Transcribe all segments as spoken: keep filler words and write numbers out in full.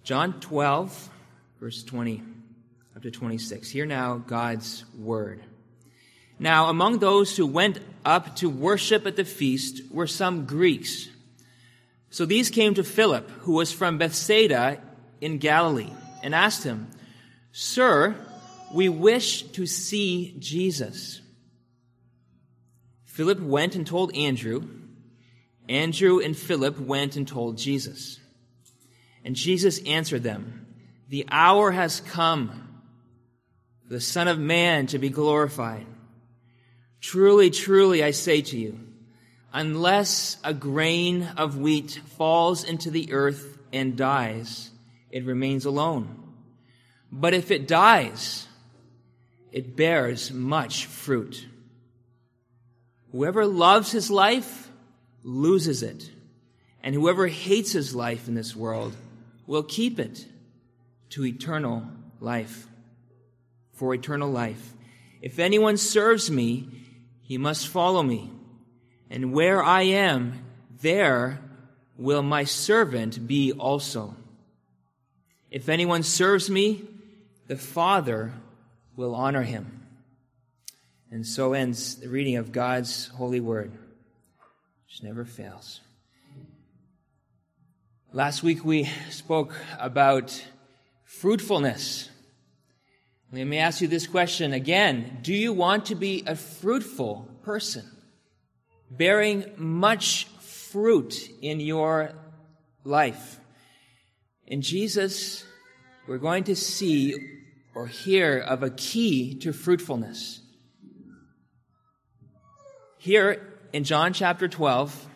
John twelve, verse twenty up to twenty-six. Hear now God's word. Now, among those who went up to worship at the feast were some Greeks. So these came to Philip, who was from Bethsaida in Galilee, and asked him, "Sir, we wish to see Jesus." Philip went and told Andrew. Andrew and Philip went and told Jesus. And Jesus answered them, "The hour has come for the Son of Man to be glorified. Truly, truly, I say to you, unless a grain of wheat falls into the earth and dies, it remains alone. But if it dies, it bears much fruit. Whoever loves his life loses it, and whoever hates his life in this world will keep it to eternal life. For eternal life. If anyone serves me, he must follow me. And where I am, there will my servant be also. If anyone serves me, the Father will honor him." And so ends the reading of God's holy word, which never fails. Last week we spoke about fruitfulness. Let me ask you this question again. Do you want to be a fruitful person, bearing much fruit in your life? In Jesus, we're going to see or hear of a key to fruitfulness. Here in John chapter twelve,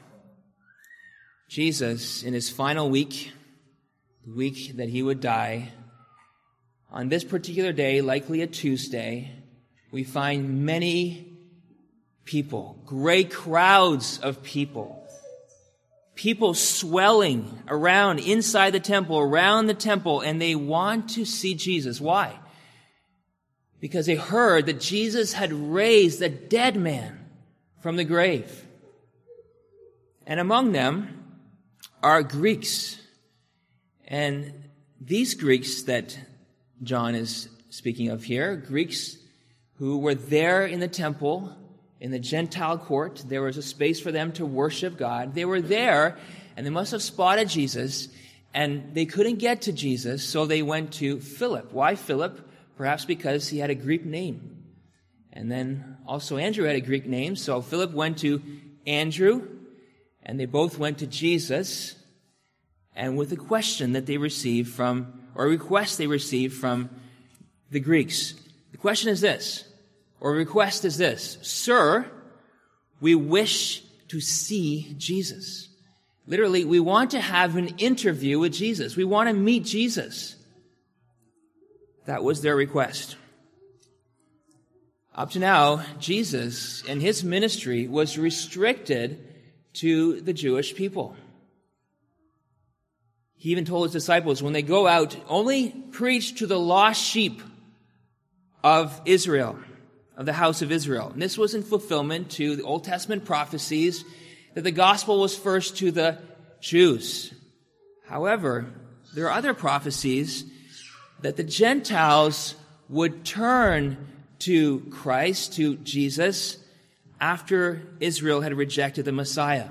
Jesus, in his final week, the week that he would die, on this particular day, likely a Tuesday, we find many people, great crowds of people, people swelling around inside the temple, around the temple, and they want to see Jesus. Why? Because they heard that Jesus had raised a dead man from the grave. And among them are Greeks. And these Greeks that John is speaking of here, Greeks who were there in the temple, in the Gentile court. There was a space for them to worship God. They were there, and they must have spotted Jesus, and they couldn't get to Jesus, so they went to Philip. Why Philip? Perhaps because he had a Greek name. And then also Andrew had a Greek name, so Philip went to Andrew, and they both went to Jesus, and with a question that they received from, or a request they received from the Greeks. The question is this, or request is this: "Sir, we wish to see Jesus." Literally, we want to have an interview with Jesus. We want to meet Jesus. That was their request. Up to now, Jesus and his ministry was restricted to the Jewish people. He even told his disciples, when they go out, only preach to the lost sheep of Israel, of the house of Israel. And this was in fulfillment to the Old Testament prophecies that the gospel was first to the Jews. However, there are other prophecies that the Gentiles would turn to Christ, to Jesus, after Israel had rejected the Messiah.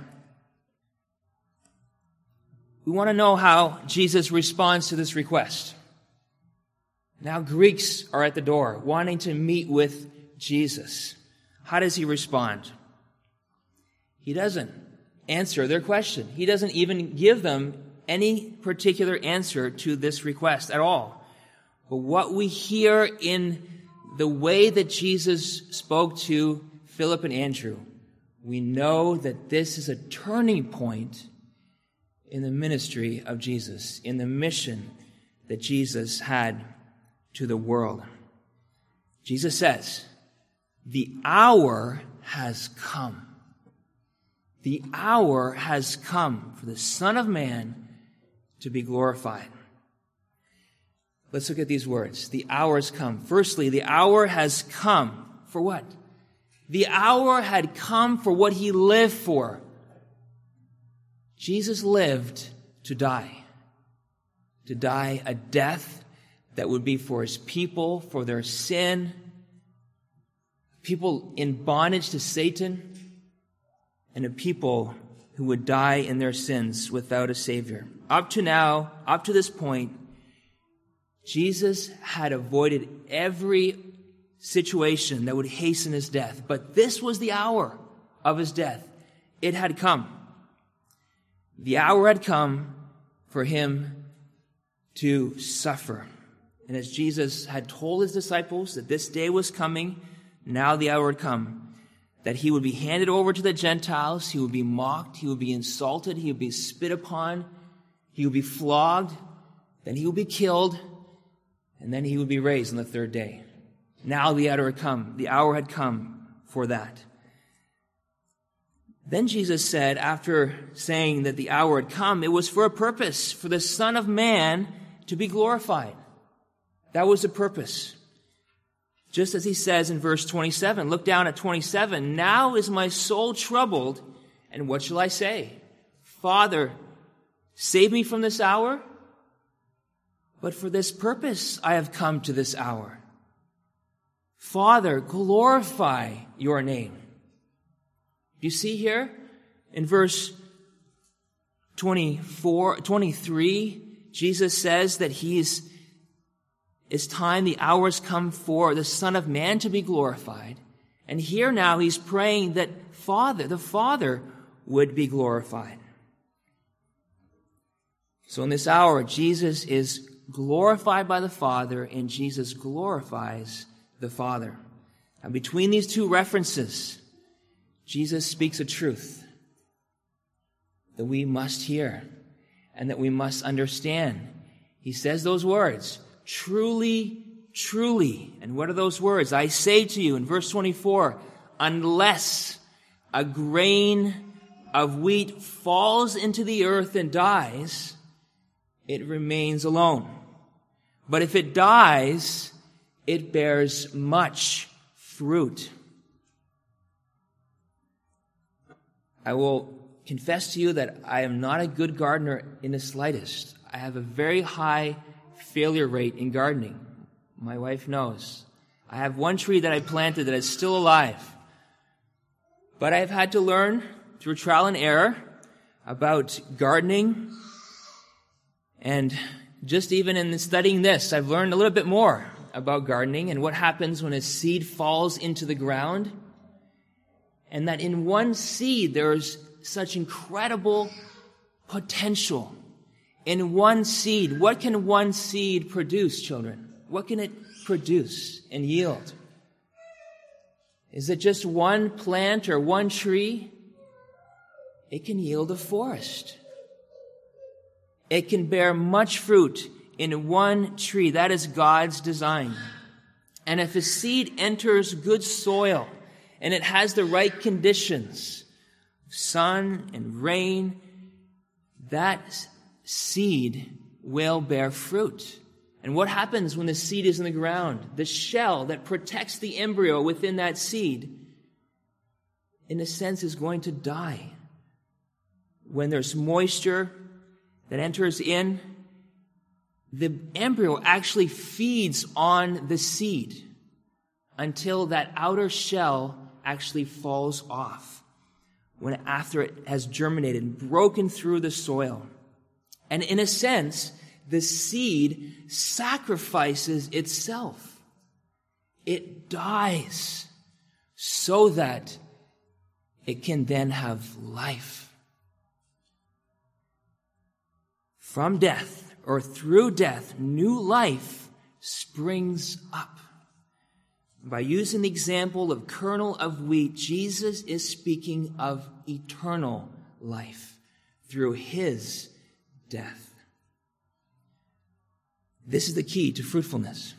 We want to know how Jesus responds to this request. Now Greeks are at the door, wanting to meet with Jesus. How does he respond? He doesn't answer their question. He doesn't even give them any particular answer to this request at all. But what we hear in the way that Jesus spoke to Philip and Andrew, we know that this is a turning point in the ministry of Jesus, in the mission that Jesus had to the world. Jesus says, "The hour has come. The hour has come for the Son of Man to be glorified." Let's look at these words. The hour has come. Firstly, the hour has come. For what? The hour had come for what he lived for. Jesus lived to die. to die a death that would be for his people, for their sin, people in bondage to Satan, and a people who would die in their sins without a Savior. Up to now, up to this point, Jesus had avoided every situation that would hasten his death. But this was the hour of his death. It had come. The hour had come for him to suffer. And as Jesus had told his disciples that this day was coming, now the hour had come, that he would be handed over to the Gentiles, he would be mocked, he would be insulted, he would be spit upon, he would be flogged, then he would be killed, and then he would be raised on the third day. Now the hour had come. The hour had come for that. Then Jesus said, after saying that the hour had come, it was for a purpose, for the Son of Man to be glorified. That was the purpose. Just as he says in verse twenty-seven, look down at twenty-seven, now is my soul troubled, and what shall I say? Father, save me from this hour? But for this purpose I have come to this hour. Father, glorify your name. You see here in verse twenty-four, twenty-three, Jesus says that he's, it's time, the hour has come for the Son of Man to be glorified. And here now he's praying that Father, the Father would be glorified. So in this hour, Jesus is glorified by the Father, and Jesus glorifies the Father. And between these two references, Jesus speaks a truth that we must hear and that we must understand. He says those words, truly, truly. And what are those words? I say to you in verse twenty-four, unless a grain of wheat falls into the earth and dies, it remains alone. But if it dies, it bears much fruit. I will confess to you that I am not a good gardener in the slightest. I have a very high failure rate in gardening. My wife knows. I have one tree that I planted that is still alive. But I've had to learn through trial and error about gardening. And just even in studying this, I've learned a little bit more about gardening and what happens when a seed falls into the ground. And that in one seed, there's such incredible potential. In one seed, what can one seed produce, children? What can it produce and yield? Is it just one plant or one tree? It can yield a forest. It can bear much fruit in one tree. That is God's design. And if a seed enters good soil, and it has the right conditions, sun and rain, that seed will bear fruit. And what happens when the seed is in the ground? The shell that protects the embryo within that seed, in a sense, is going to die. When there's moisture that enters in, the embryo actually feeds on the seed until that outer shell actually falls off when after it has germinated and broken through the soil. And in a sense, the seed sacrifices itself. It dies so that it can then have life. From death or through death, new life springs up. By using the example of kernel of wheat, Jesus is speaking of eternal life through his death. This is the key to fruitfulness.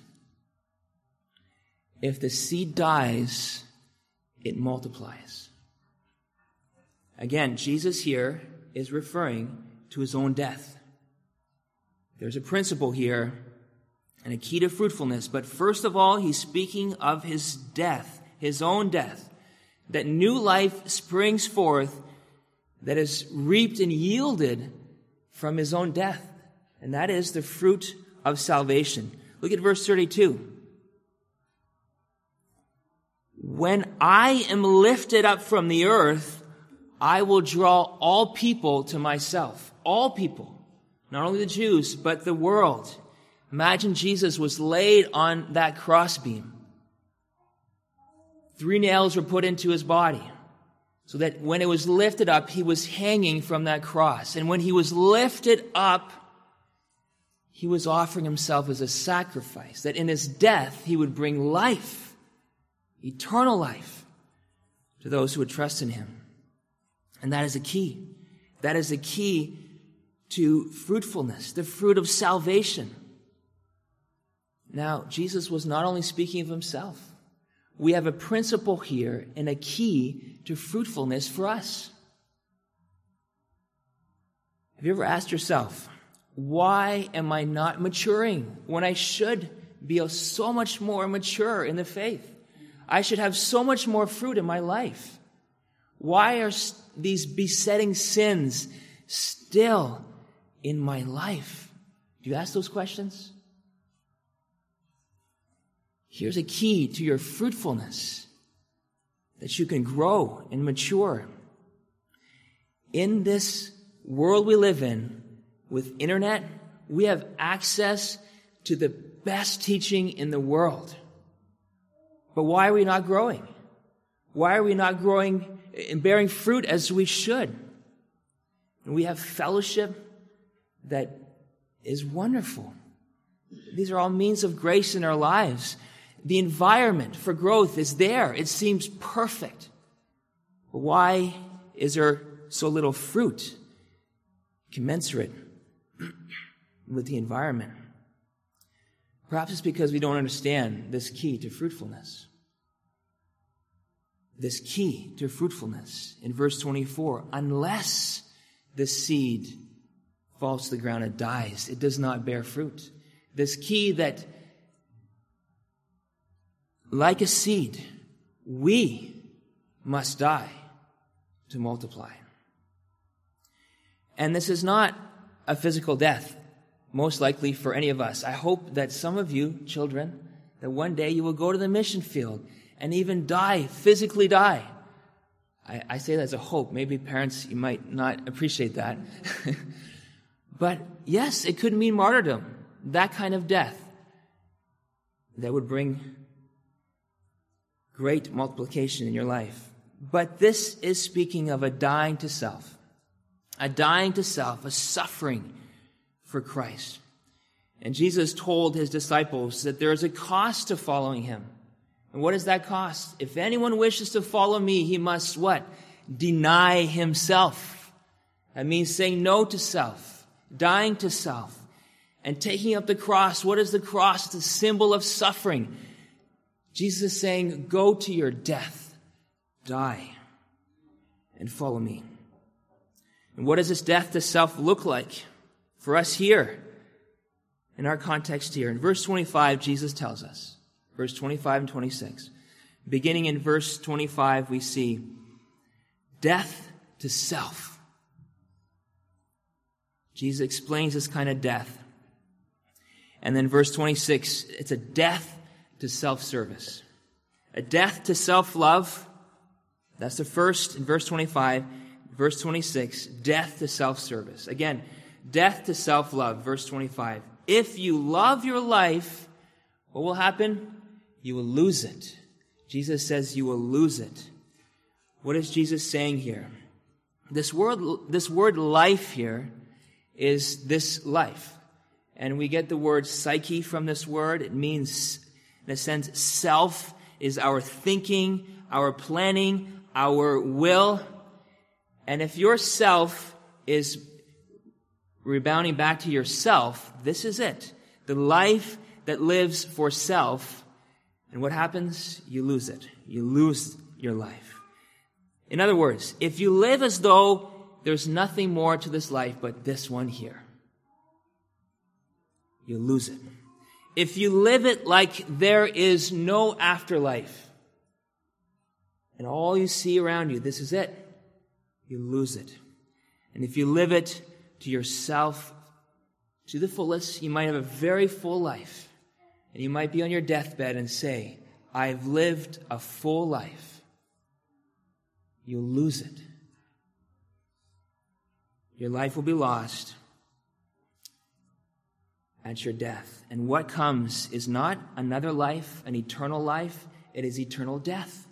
If the seed dies, it multiplies. Again, Jesus here is referring to his own death. There's a principle here and a key to fruitfulness. But first of all, he's speaking of his death, his own death, that new life springs forth that is reaped and yielded from his own death. and that is the fruit of salvation. Look at verse thirty-two. When I am lifted up from the earth, I will draw all people to myself. All people. Not only the Jews, but the world. Imagine Jesus was laid on that crossbeam. Three nails were put into his body, so that when it was lifted up, he was hanging from that cross. And when he was lifted up, he was offering himself as a sacrifice, that in his death he would bring life, eternal life, to those who would trust in him. And that is a key. That is a key to fruitfulness, the fruit of salvation. Now, Jesus was not only speaking of himself. We have a principle here and a key to fruitfulness for us. Have you ever asked yourself, why am I not maturing when I should be so much more mature in the faith? I should have so much more fruit in my life. Why are these besetting sins still in my life? Do you ask those questions? Here's a key to your fruitfulness, that you can grow and mature. In this world we live in, with internet, we have access to the best teaching in the world. But why are we not growing? Why are we not growing and bearing fruit as we should? And we have fellowship that is wonderful. These are all means of grace in our lives. The environment for growth is there. It seems perfect. But why is there so little fruit commensurate with the environment? Perhaps it's because we don't understand this key to fruitfulness. This key to fruitfulness in verse twenty-four, unless the seed falls to the ground and dies, it does not bear fruit. This key that, like a seed, we must die to multiply. And this is not a physical death, most likely for any of us. I hope that some of you, children, that one day you will go to the mission field and even die, physically die. I, I say that as a hope. Maybe parents, you might not appreciate that. But yes, it could mean martyrdom, that kind of death that would bring great multiplication in your life. But this is speaking of a dying to self, a dying to self, a suffering for Christ. And Jesus told his disciples that there is a cost to following him. And what is that cost? If anyone wishes to follow me, he must what? Deny himself. That means saying no to self, dying to self, and taking up the cross. What is the cross? It's a symbol of suffering. Jesus is saying, go to your death, die, and follow me. And what does this death to self look like for us here, in our context here? In verse twenty-five, Jesus tells us, verse twenty-five and twenty-six. Beginning in verse twenty-five, we see death to self. Jesus explains this kind of death. And then verse twenty-six, it's a death to self-service. A death to self-love. That's the first in verse twenty-five. Verse twenty-six, death to self-service. Again, death to self-love. Verse twenty-five. If you love your life, what will happen? You will lose it. Jesus says you will lose it. What is Jesus saying here? This word, this word life here is this life. And we get the word psyche from this word. It means, in a sense, self is our thinking, our planning, our will. And if your self is rebounding back to yourself, this is it. The life that lives for self. And what happens? You lose it. You lose your life. In other words, if you live as though there's nothing more to this life but this one here, you lose it. If you live it like there is no afterlife, and all you see around you, this is it, you lose it. And if you live it to yourself, to the fullest. You might have a very full life. And you might be on your deathbed and say, I've lived a full life. You'll lose it. Your life will be lost at your death. And what comes is not another life, an eternal life. It is eternal death.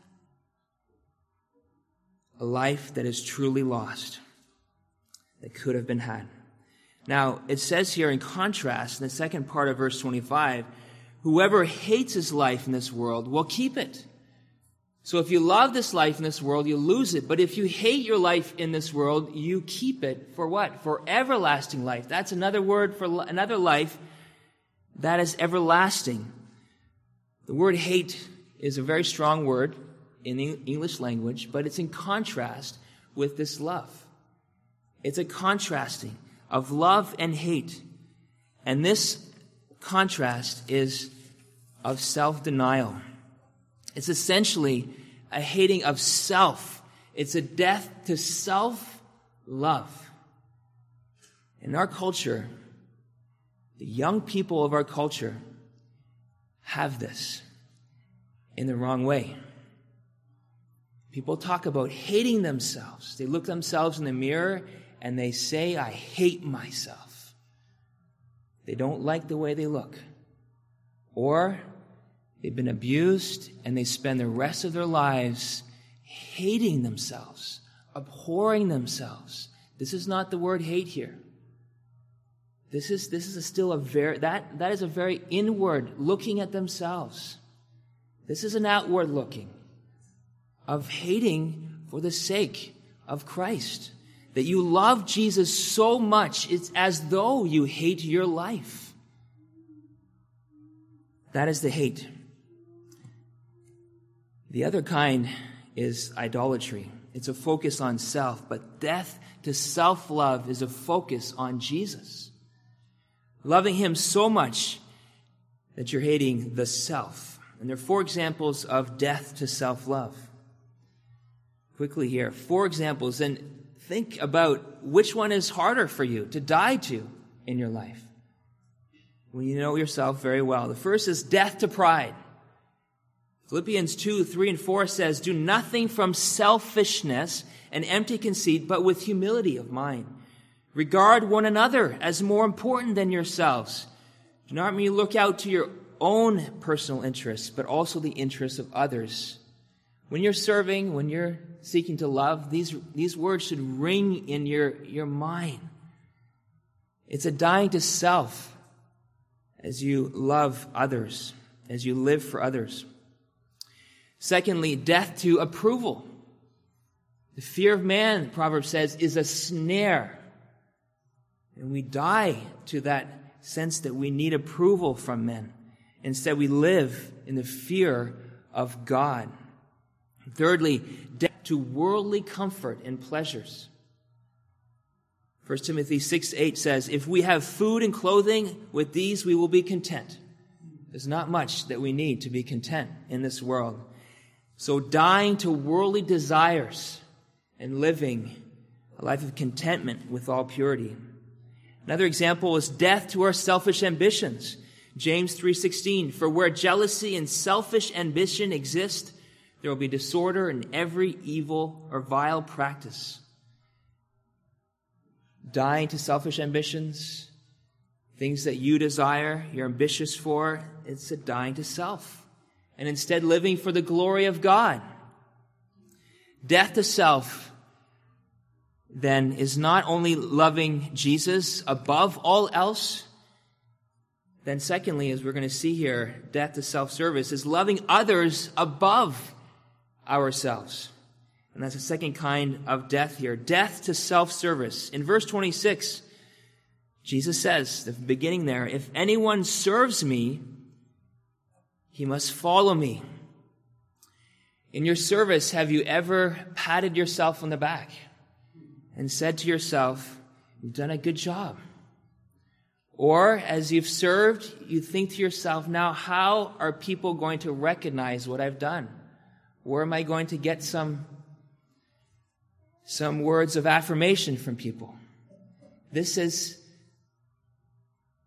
A life that is truly lost, that could have been had. Now, it says here in contrast, in the second part of verse twenty-five, whoever hates his life in this world will keep it. So if you love this life in this world, you lose it. But if you hate your life in this world, you keep it for what? For everlasting life. That's another word for another life that is everlasting. The word hate is a very strong word in the English language, but it's in contrast with this love. It's a contrasting of love and hate. And this contrast is of self-denial. It's essentially a hating of self. It's a death to self-love. In our culture, the young people of our culture have this in the wrong way. People talk about hating themselves. They look themselves in the mirror and they say, I hate myself. They don't like the way they look. Or they've been abused and they spend the rest of their lives hating themselves, abhorring themselves. This is not the word hate here. This is, this is a still a very, that, that is a very inward looking at themselves. This is an outward looking of hating for the sake of Christ. That you love Jesus so much, it's as though you hate your life. That is the hate. The other kind is idolatry. It's a focus on self, but death to self-love is a focus on Jesus. Loving him so much that you're hating the self. And there are four examples of death to self-love. Quickly here, four examples, and think about which one is harder for you to die to in your life. When you know yourself very well. The first is death to pride. Philippians two, three, and four says, do nothing from selfishness and empty conceit, but with humility of mind. Regard one another as more important than yourselves. Do not merely look out to your own personal interests, but also the interests of others. When you're serving, when you're seeking to love, these, these words should ring in your, your mind. It's a dying to self as you love others, as you live for others. Secondly, death to approval. The fear of man, the proverb says, is a snare. And we die to that sense that we need approval from men. Instead, we live in the fear of God. Thirdly, death to worldly comfort and pleasures. First Timothy six eight says, if we have food and clothing, with these we will be content. There's not much that we need to be content in this world. So dying to worldly desires and living a life of contentment with all purity. Another example is death to our selfish ambitions. James three sixteen, for where jealousy and selfish ambition exist, there will be disorder in every evil or vile practice. Dying to selfish ambitions, things that you desire, you're ambitious for, it's a dying to self. And instead living for the glory of God. Death to self, then, is not only loving Jesus above all else, then secondly, as we're going to see here, death to self-service is loving others above ourselves. And that's the second kind of death here. Death to self-service. In verse twenty-six, Jesus says, the beginning there, if anyone serves me, he must follow me. In your service, have you ever patted yourself on the back and said to yourself, you've done a good job? Or as you've served, you think to yourself, now how are people going to recognize what I've done? Where am I going to get some, some words of affirmation from people? This is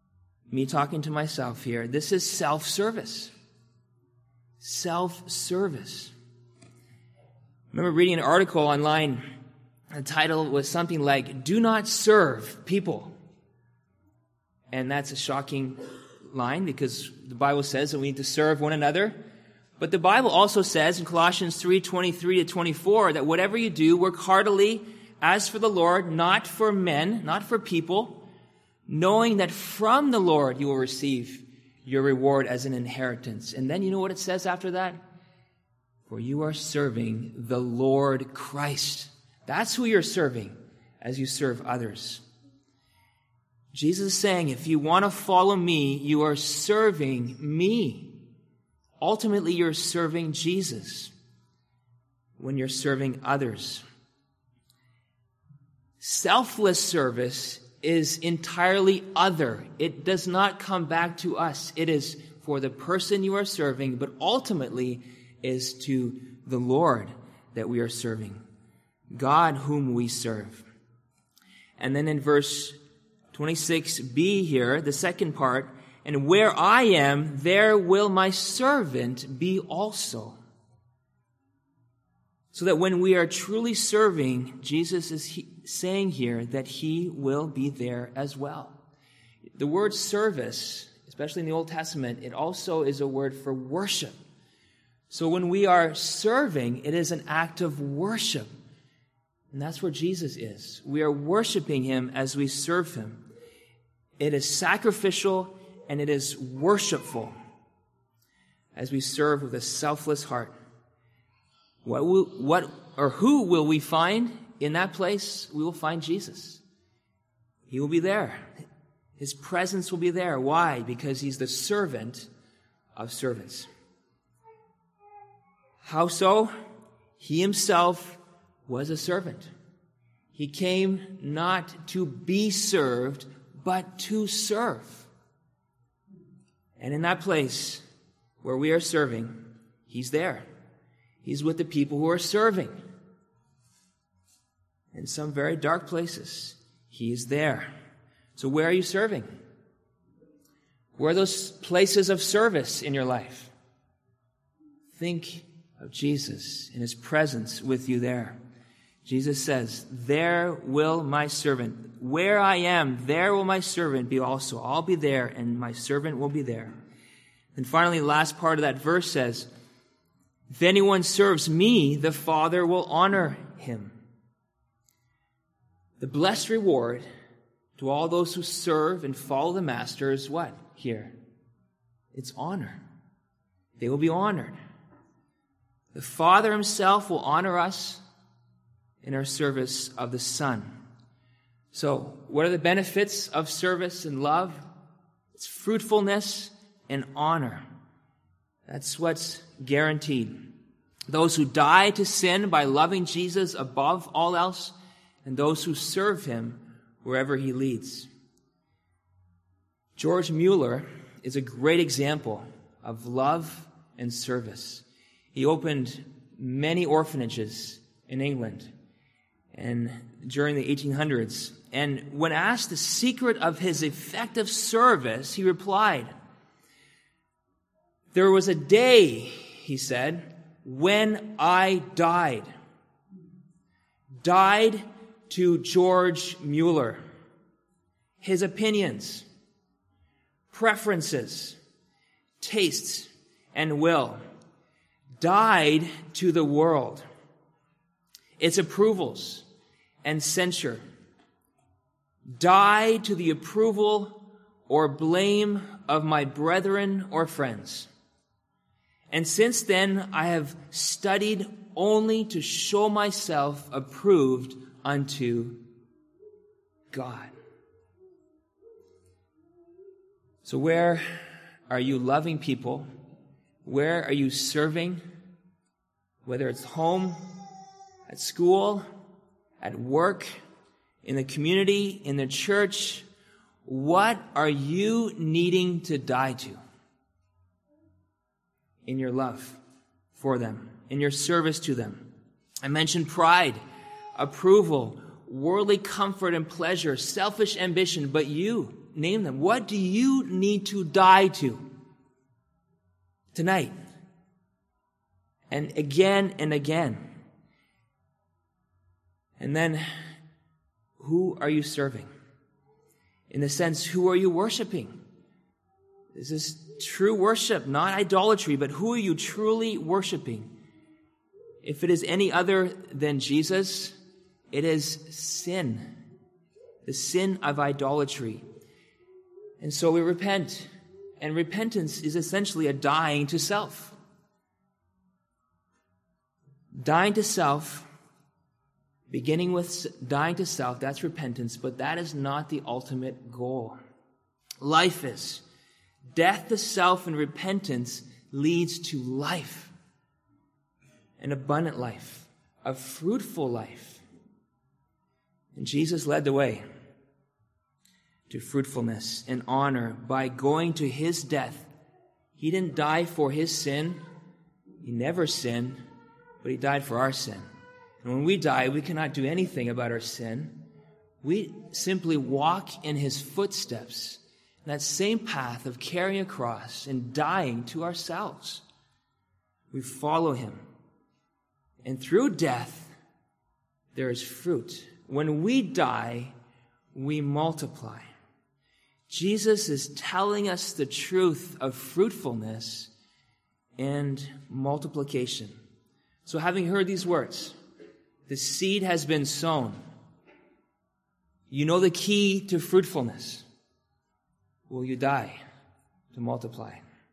me talking to myself here, this is self-service. Self-service. I remember reading an article online. The title was something like, "Do not serve people." And that's a shocking line because the Bible says that we need to serve one another. But the Bible also says in Colossians three twenty-three to twenty-four that whatever you do, work heartily as for the Lord, not for men, not for people, knowing that from the Lord you will receive your reward as an inheritance. And then you know what it says after that? For you are serving the Lord Christ. That's who you're serving as you serve others. Jesus is saying, if you want to follow me, you are serving me. Ultimately, you're serving Jesus when you're serving others. Selfless service is entirely other. It does not come back to us. It is for the person you are serving, but ultimately is to the Lord that we are serving, God whom we serve. And then in verse twenty-six b here, the second part, and where I am, there will my servant be also. So that when we are truly serving, Jesus is he, saying here that he will be there as well. The word service, especially in the Old Testament, it also is a word for worship. So when we are serving, it is an act of worship. And that's where Jesus is. We are worshiping him as we serve him. It is sacrificial and it is worshipful as we serve with a selfless heart. What will, what or who will we find in that place? We will find Jesus. He will be there. His presence will be there. Why? Because he's the servant of servants. How so? He himself was a servant. He came not to be served, but to serve. And in that place where we are serving, he's there. He's with the people who are serving. In some very dark places, he is there. So where are you serving? Where are those places of service in your life? Think of Jesus and his presence with you there. Jesus says, there will my servant, where I am, there will my servant be also. I'll be there and my servant will be there. And finally, the last part of that verse says, if anyone serves me, the Father will honor him. The blessed reward to all those who serve and follow the Master is what here? It's honor. They will be honored. The Father himself will honor us in our service of the Son. So, what are the benefits of service and love? It's fruitfulness and honor. That's what's guaranteed. Those who die to sin by loving Jesus above all else, and those who serve him wherever he leads. George Mueller is a great example of love and service. He opened many orphanages in England and during the eighteen hundreds. And when asked the secret of his effective service, he replied, there was a day, he said, when I died. Died to George Mueller. His opinions, preferences, tastes, and will. Died to the world. Its approvals and censure. Died to the approval or blame of my brethren or friends. And since then, I have studied only to show myself approved unto God. So where are you loving people? Where are you serving? Whether it's home, at school, at work, in the community, in the church, what are you needing to die to? In your love for them, in your service to them. I mentioned pride, approval, worldly comfort and pleasure, selfish ambition, but you, name them. What do you need to die to tonight? And again and again. And then, who are you serving? In the sense, who are you worshiping? This is true worship, not idolatry, but who are you truly worshiping? If it is any other than Jesus, it is sin. The sin of idolatry. And so we repent. And repentance is essentially a dying to self. Dying to self, beginning with dying to self, that's repentance, but that is not the ultimate goal. Life is. Death to self and repentance leads to life. An abundant life. A fruitful life. And Jesus led the way to fruitfulness and honor by going to his death. He didn't die for his sin. He never sinned, but he died for our sin. And when we die, we cannot do anything about our sin. We simply walk in his footsteps, that same path of carrying a cross and dying to ourselves. We follow him. And through death, there is fruit. When we die, we multiply. Jesus is telling us the truth of fruitfulness and multiplication. So having heard these words, the seed has been sown. You know the key to fruitfulness. Will you die to multiply?